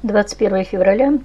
21 февраля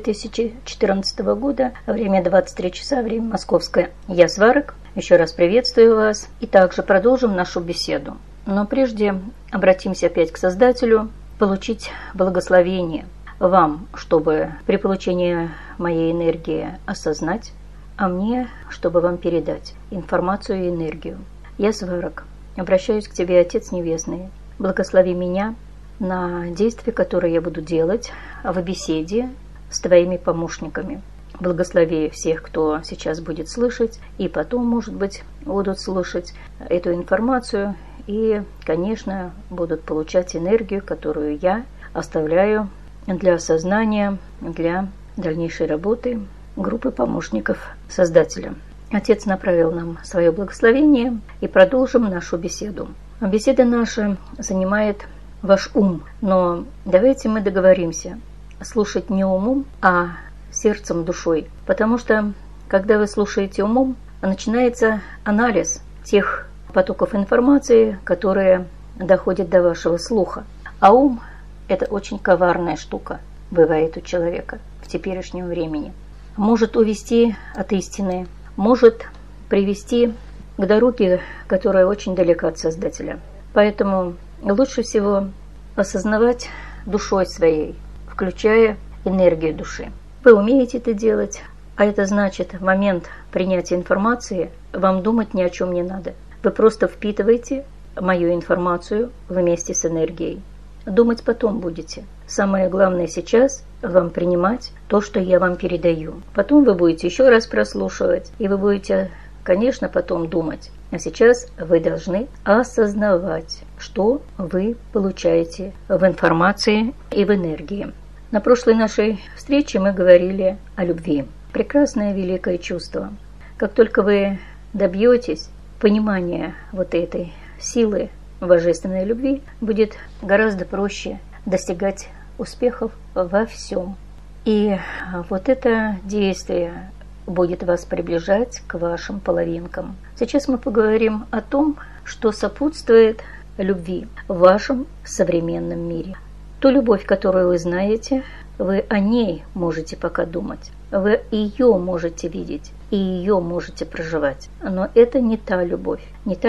2014 года, время 23 часа, время московское. Я Сварог, еще раз приветствую вас и также продолжим нашу беседу. Но прежде обратимся опять к Создателю, получить благословение вам, чтобы при получении моей энергии осознать, а мне, чтобы вам передать информацию и энергию. Я Сварог, обращаюсь к тебе, Отец Небесный, благослови меня на действия, которые я буду делать в беседе с твоими помощниками. Благослови всех, кто сейчас будет слышать, и потом, может быть, будут слышать эту информацию, и, конечно, будут получать энергию, которую я оставляю для осознания, для дальнейшей работы группы помощников Создателя. Отец направил нам свое благословение, и продолжим нашу беседу. Беседа наша занимает ваш ум, но давайте мы договоримся слушать не умом, а сердцем, душой. Потому что, когда вы слушаете умом, начинается анализ тех потоков информации, которые доходят до вашего слуха. А ум – это очень коварная штука, бывает у человека в теперешнем времени. Может увести от истины, может привести к дороге, которая очень далека от Создателя. Поэтому лучше всего осознавать душой своей, включая энергию души. Вы умеете это делать, а это значит, в момент принятия информации вам думать ни о чем не надо. Вы просто впитываете мою информацию вместе с энергией. Думать потом будете. Самое главное сейчас вам принимать то, что я вам передаю. Потом вы будете еще раз прослушивать, и вы будете, конечно, потом думать. А сейчас вы должны осознавать, что вы получаете в информации и в энергии. На прошлой нашей встрече мы говорили о любви. Прекрасное великое чувство. Как только вы добьетесь понимания вот этой силы божественной любви, будет гораздо проще достигать успехов во всем. И вот это действие будет вас приближать к вашим половинкам. Сейчас мы поговорим о том, что сопутствует любви в вашем современном мире. Ту любовь, которую вы знаете, вы о ней можете пока думать. Вы ее можете видеть и ее можете проживать. Но это не та любовь,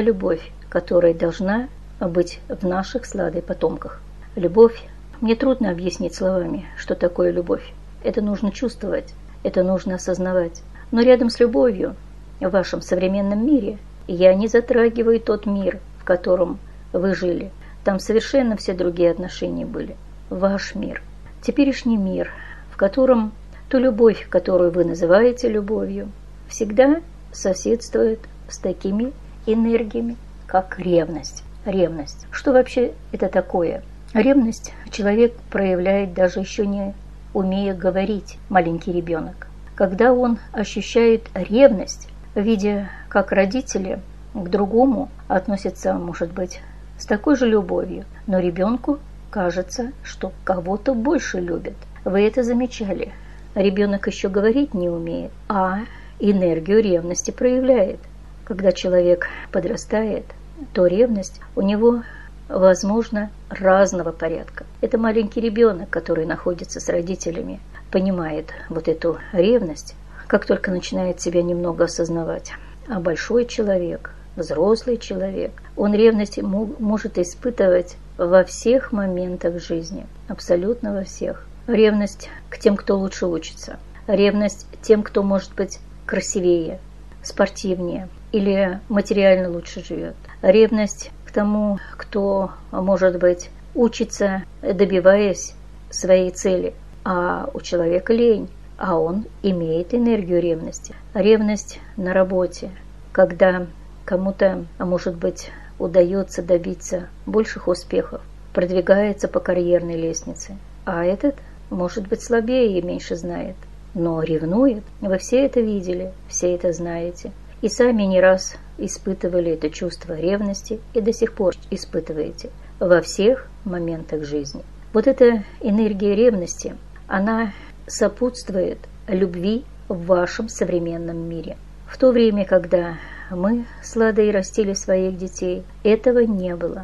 которая должна быть в наших с Ладой потомках. Любовь. Мне трудно объяснить словами, что такое любовь. Это нужно чувствовать. Это нужно осознавать. Но рядом с любовью в вашем современном мире я не затрагиваю тот мир, в котором вы жили. Там совершенно все другие отношения были. Ваш мир. Теперешний мир, в котором ту любовь, которую вы называете любовью, всегда соседствует с такими энергиями, как ревность. Ревность. Что вообще это такое? Ревность человек проявляет, даже еще не умея говорить, маленький ребенок. Когда он ощущает ревность, видя, как родители к другому относятся, может быть, с такой же любовью, но ребенку кажется, что кого-то больше любят. Вы это замечали? Ребенок еще говорить не умеет, а энергию ревности проявляет. Когда человек подрастает, то ревность у него, возможно, разного порядка. Это маленький ребенок, который находится с родителями, понимает вот эту ревность, как только начинает себя немного осознавать. А большой человек, взрослый человек, он ревность может испытывать во всех моментах жизни, абсолютно во всех. Ревность к тем, кто лучше учится. Ревность к тем, кто может быть красивее, спортивнее или материально лучше живет. Ревность к тому, кто, может быть, учится, добиваясь своей цели. А у человека лень, а он имеет энергию ревности. Ревность на работе, когда кому-то, может быть, удается добиться больших успехов, продвигается по карьерной лестнице, а этот, может быть, слабее и меньше знает, но ревнует. Вы все это видели, все это знаете. И сами не раз испытывали это чувство ревности и до сих пор испытываете во всех моментах жизни. Вот эта энергия ревности, она сопутствует любви в вашем современном мире. В то время, когда мы с Ладой растили своих детей, этого не было.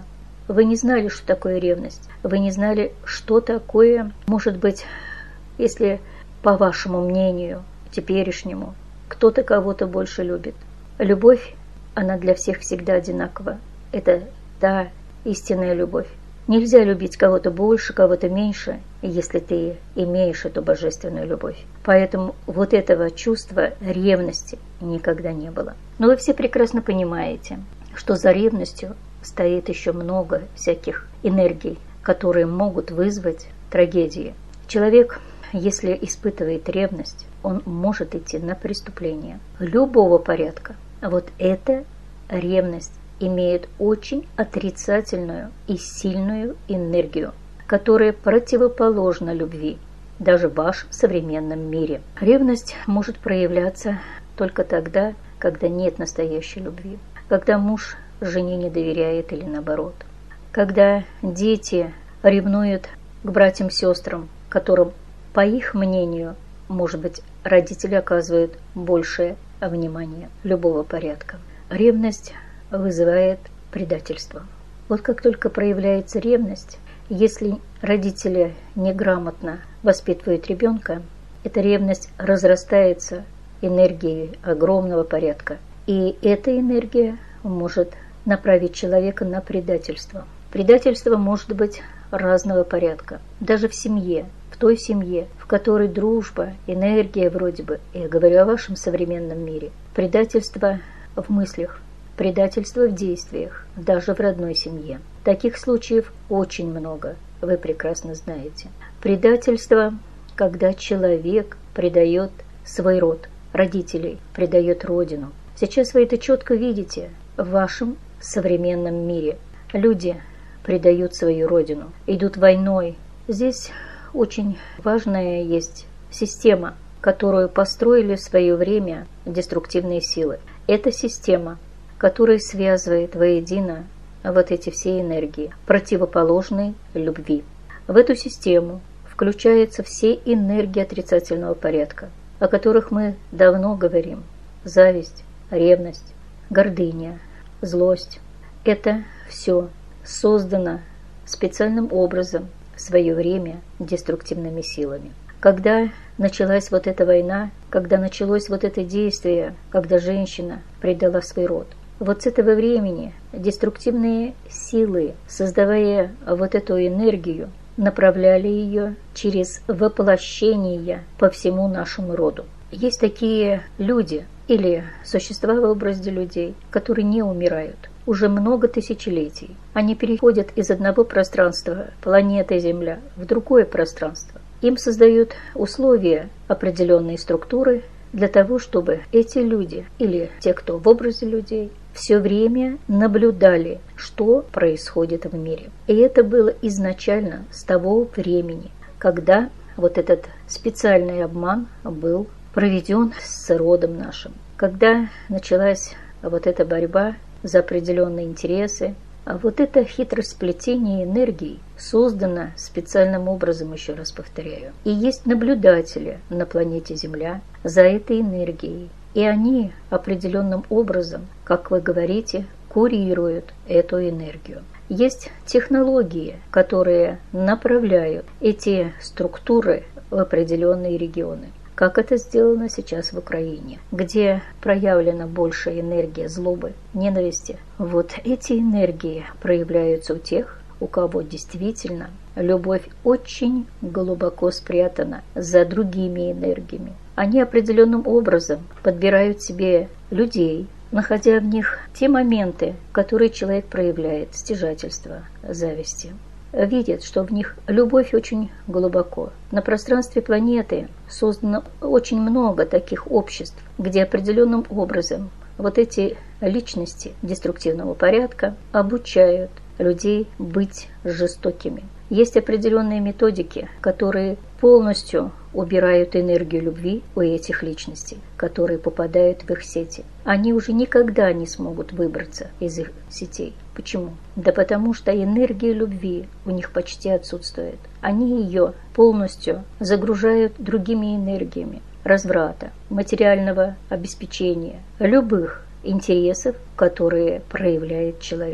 Вы не знали, что такое ревность. Вы не знали, что такое, может быть, если, по вашему мнению, теперешнему, кто-то кого-то больше любит. Любовь, она для всех всегда одинакова. Это та истинная любовь. Нельзя любить кого-то больше, кого-то меньше, если ты имеешь эту божественную любовь. Поэтому вот этого чувства ревности никогда не было. Но вы все прекрасно понимаете, что за ревностью стоит еще много всяких энергий, которые могут вызвать трагедии. Человек, если испытывает ревность, он может идти на преступление любого порядка. Вот эта ревность имеет очень отрицательную и сильную энергию, которая противоположна любви, даже в вашем современном мире. Ревность может проявляться только тогда, когда нет настоящей любви, когда муж жене не доверяет или наоборот, когда дети ревнуют к братьям-сестрам, которым, по их мнению, может быть, родители оказывают большее внимание любого порядка. Ревность вызывает предательство. Вот как только проявляется ревность, если родители неграмотно воспитывают ребенка, эта ревность разрастается энергией огромного порядка. И эта энергия может направить человека на предательство. Предательство может быть разного порядка. Даже в семье, в той семье, в которой дружба, энергия вроде бы, я говорю о вашем современном мире, предательство в мыслях, предательство в действиях, даже в родной семье. Таких случаев очень много, вы прекрасно знаете. Предательство, когда человек предает свой род, родителей, предает родину. Сейчас вы это четко видите в вашем современном мире. Люди предают свою родину, идут войной. Здесь очень важная есть система, которую построили в свое время деструктивные силы. Это система, которая связывает воедино вот эти все энергии, противоположной любви. В эту систему включаются все энергии отрицательного порядка, о которых мы давно говорим. Зависть, ревность, гордыня, злость. Это все создано специальным образом в свое время деструктивными силами. Когда началась вот эта война, когда началось вот это действие, когда женщина предала свой род, вот с этого времени деструктивные силы, создавая вот эту энергию, направляли ее через воплощение по всему нашему роду. Есть такие люди или существа в образе людей, которые не умирают уже много тысячелетий. Они переходят из одного пространства, планеты Земля, в другое пространство. Им создают условия, определенные структуры, для того, чтобы эти люди, или те, кто в образе людей, все время наблюдали, что происходит в мире. И это было изначально с того времени, когда вот этот специальный обман был проведен с родом нашим. Когда началась вот эта борьба за определенные интересы, а вот это хитросплетение энергий создано специальным образом, еще раз повторяю. И есть наблюдатели на планете Земля за этой энергией. И они определенным образом, как вы говорите, курируют эту энергию. Есть технологии, которые направляют эти структуры в определенные регионы. Как это сделано сейчас в Украине, где проявлена большая энергия злобы, ненависти. Вот эти энергии проявляются у тех, у кого действительно любовь очень глубоко спрятана за другими энергиями. Они определенным образом подбирают себе людей, находя в них те моменты, которые человек проявляет, стяжательства, зависти. Видят, что в них любовь очень глубоко. На пространстве планеты создано очень много таких обществ, где определенным образом вот эти личности деструктивного порядка обучают людей быть жестокими. Есть определенные методики, которые полностью убирают энергию любви у этих личностей, которые попадают в их сети. Они уже никогда не смогут выбраться из их сетей. Почему? Да потому что энергия любви у них почти отсутствует. Они ее полностью загружают другими энергиями разврата, материального обеспечения, любых интересов, которые проявляет человек.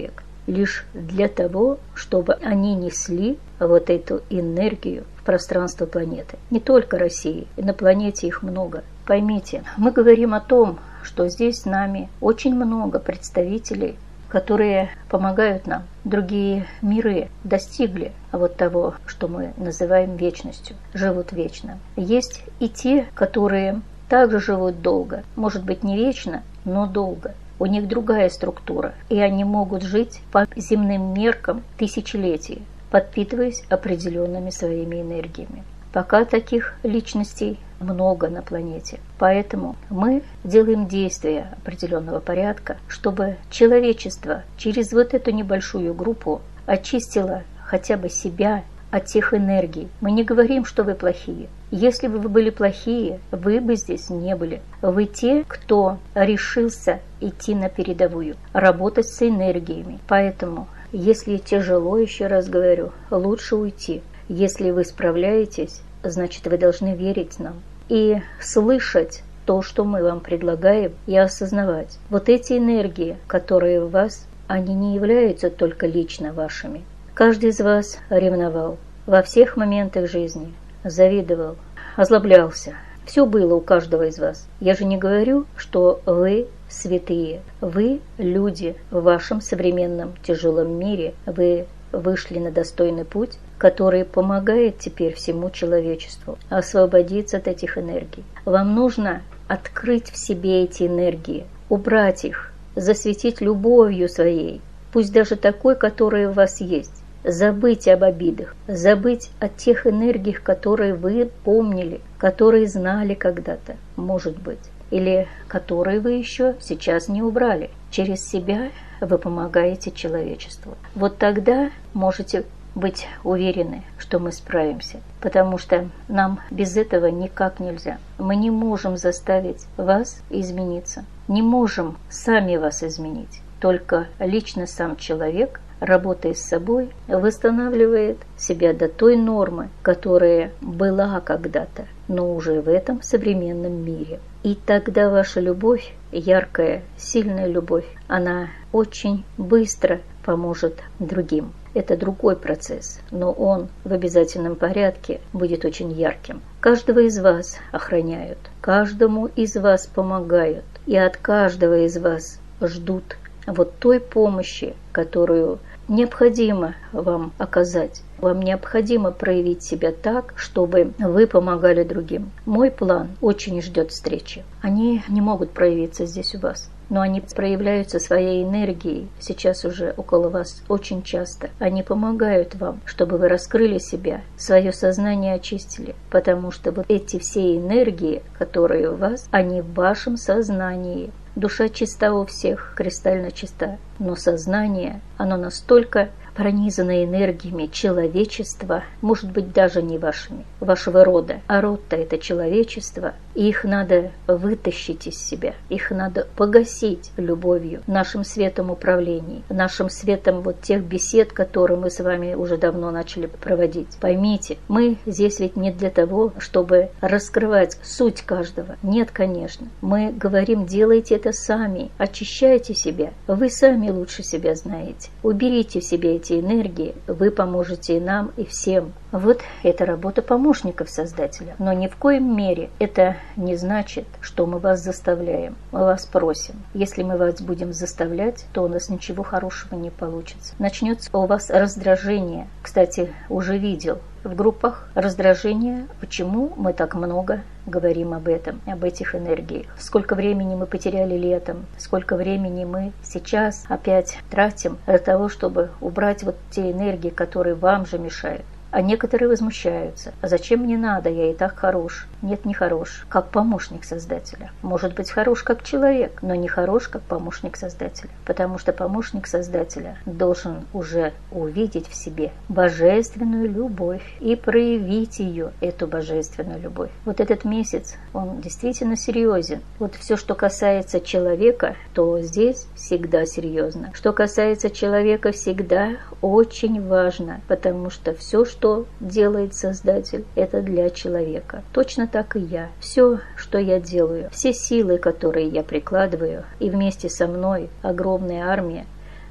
лишь для того, чтобы они несли вот эту энергию в пространство планеты. Не только России, и на планете их много. Поймите, мы говорим о том, что здесь с нами очень много представителей, которые помогают нам. Другие миры достигли вот того, что мы называем вечностью, живут вечно. Есть и те, которые также живут долго, может быть не вечно, но долго. У них другая структура, и они могут жить по земным меркам тысячелетий, подпитываясь определенными своими энергиями. Пока таких личностей много на планете. Поэтому мы делаем действия определенного порядка, чтобы человечество через вот эту небольшую группу очистило хотя бы себя от тех энергий. Мы не говорим, что вы плохие. Если бы вы были плохие, вы бы здесь не были. Вы те, кто решился идти на передовую, работать с энергиями. Поэтому, если тяжело, еще раз говорю, лучше уйти. Если вы справляетесь, значит, вы должны верить нам и слышать то, что мы вам предлагаем, и осознавать. Вот эти энергии, которые в вас, они не являются только лично вашими. Каждый из вас ревновал во всех моментах жизни, завидовал, озлоблялся. Все было у каждого из вас. Я же не говорю, что вы святые. Вы люди в вашем современном тяжелом мире. Вы вышли на достойный путь, который помогает теперь всему человечеству освободиться от этих энергий. Вам нужно открыть в себе эти энергии, убрать их, засветить любовью своей, пусть даже такой, которая у вас есть. Забыть об обидах, забыть о тех энергиях, которые вы помнили, которые знали когда-то, может быть, или которые вы еще сейчас не убрали. Через себя вы помогаете человечеству. Вот тогда можете быть уверены, что мы справимся, потому что нам без этого никак нельзя. Мы не можем заставить вас измениться, не можем сами вас изменить. Только лично сам человек, работая с собой, восстанавливает себя до той нормы, которая была когда-то, но уже в этом современном мире. И тогда ваша любовь, яркая, сильная любовь, она очень быстро поможет другим. Это другой процесс, но он в обязательном порядке будет очень ярким. Каждого из вас охраняют, каждому из вас помогают, и от каждого из вас ждут вот той помощи, которую необходимо вам оказать. Вам необходимо проявить себя так, чтобы вы помогали другим. Мой план очень ждет встречи. Они не могут проявиться здесь у вас, но они проявляются своей энергией сейчас уже около вас очень часто. Они помогают вам, чтобы вы раскрыли себя, свое сознание очистили, потому что вот эти все энергии, которые у вас, они в вашем сознании. Душа чиста у всех, кристально чиста, но сознание, оно настолько пронизано энергиями человечества, может быть, даже не вашими, вашего рода, а род-то это человечество, и их надо вытащить из себя, их надо погасить любовью, нашим светом управлений, нашим светом вот тех бесед, которые мы с вами уже давно начали проводить. Поймите, мы здесь ведь не для того, чтобы раскрывать суть каждого. Нет, конечно. Мы говорим, делайте это сами, очищайте себя. Вы сами лучше себя знаете. Уберите в себе эти энергии, вы поможете и нам, и всем. Вот это работа помощников Создателя. Но ни в коем мере это не значит, что мы вас заставляем. Мы вас просим. Если мы вас будем заставлять, то у нас ничего хорошего не получится. Начнется у вас раздражение. Кстати, уже видел в группах раздражение, почему мы так много говорим об этом, об этих энергиях. Сколько времени мы потеряли летом, сколько времени мы сейчас опять тратим для того, чтобы убрать вот те энергии, которые вам же мешают. А некоторые возмущаются. А зачем мне надо? Я и так хорош. Нет, не хорош. Как помощник Создателя. Может быть, хорош как человек, но не хорош как помощник Создателя. Потому что помощник Создателя должен уже увидеть в себе божественную любовь и проявить ее, эту божественную любовь. Вот этот месяц, он действительно серьезен. Вот все, что касается человека, то здесь всегда серьезно. Что касается человека, всегда очень важно, потому что все, что делает Создатель, это для человека. Точно так и я. Все, что я делаю, все силы, которые я прикладываю, и вместе со мной огромная армия,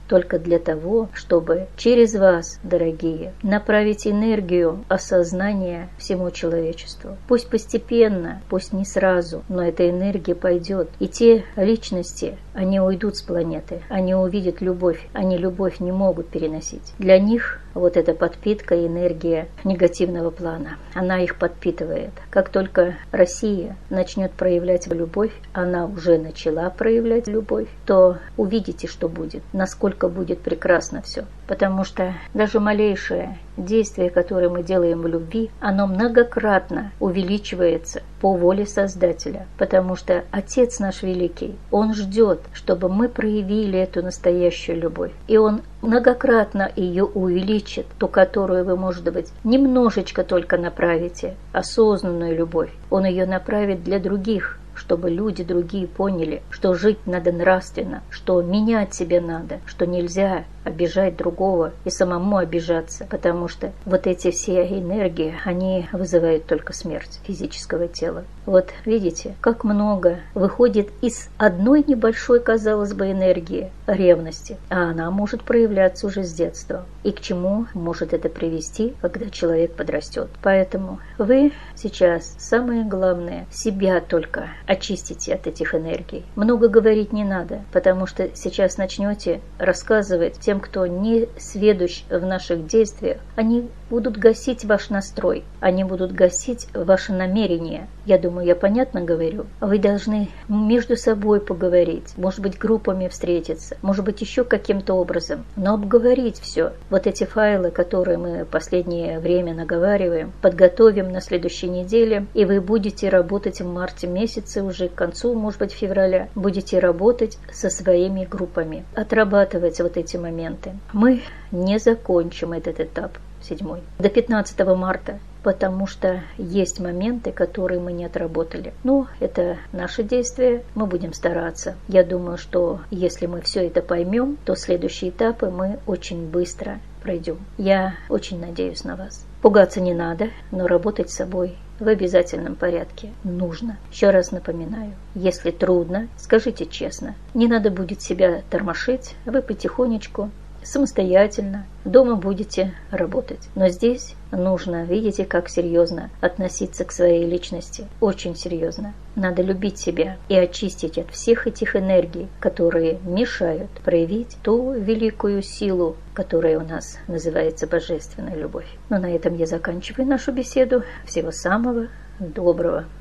только для того, чтобы через вас, дорогие, направить энергию осознания всему человечеству. Пусть постепенно, пусть не сразу, но эта энергия пойдет. И те личности, они уйдут с планеты, они увидят любовь, они любовь не могут переносить. Для них вот эта подпитка и энергия негативного плана, она их подпитывает. Как только Россия начнет проявлять любовь, она уже начала проявлять любовь, то увидите, что будет, насколько будет прекрасно все. Потому что даже малейшее действие, которое мы делаем в любви, оно многократно увеличивается по воле Создателя. Потому что Отец наш Великий, Он ждет, чтобы мы проявили эту настоящую любовь. И Он многократно ее увеличит, ту, которую вы, может быть, немножечко только направите, осознанную любовь. Он ее направит для других, чтобы люди другие поняли, что жить надо нравственно, что менять себе надо, что нельзя обижать другого и самому обижаться, потому что вот эти все энергии, они вызывают только смерть физического тела. Вот видите, как много выходит из одной небольшой, казалось бы, энергии ревности, а она может проявляться уже с детства. И к чему может это привести, когда человек подрастет. Поэтому вы сейчас, самое главное, себя только очистите от этих энергий. Много говорить не надо, потому что сейчас начнете рассказывать тем, кто не сведущ в наших действиях, они будут гасить ваш настрой, они будут гасить ваше намерение. Я думаю, я понятно говорю. Вы должны между собой поговорить, может быть, группами встретиться, может быть, еще каким-то образом, но обговорить все. Вот эти файлы, которые мы в последнее время наговариваем, подготовим на следующей неделе, и вы будете работать в марте месяце, уже к концу, может быть, февраля, будете работать со своими группами, отрабатывать вот эти моменты. Мы не закончим этот этап 7 до 15 марта, потому что есть моменты, которые мы не отработали. Ну, это наши действия, мы будем стараться. Я думаю, что если мы все это поймем, то следующие этапы мы очень быстро пройдем. Я очень надеюсь на вас. Пугаться не надо, но работать с собой в обязательном порядке нужно. Еще раз напоминаю, если трудно, скажите честно. Не надо будет себя тормошить, вы потихонечку, самостоятельно, дома будете работать. Но здесь нужно, видите, как серьезно относиться к своей личности. Очень серьезно. Надо любить себя и очистить от всех этих энергий, которые мешают проявить ту великую силу, которая у нас называется божественная любовь. Но на этом я заканчиваю нашу беседу. Всего самого доброго.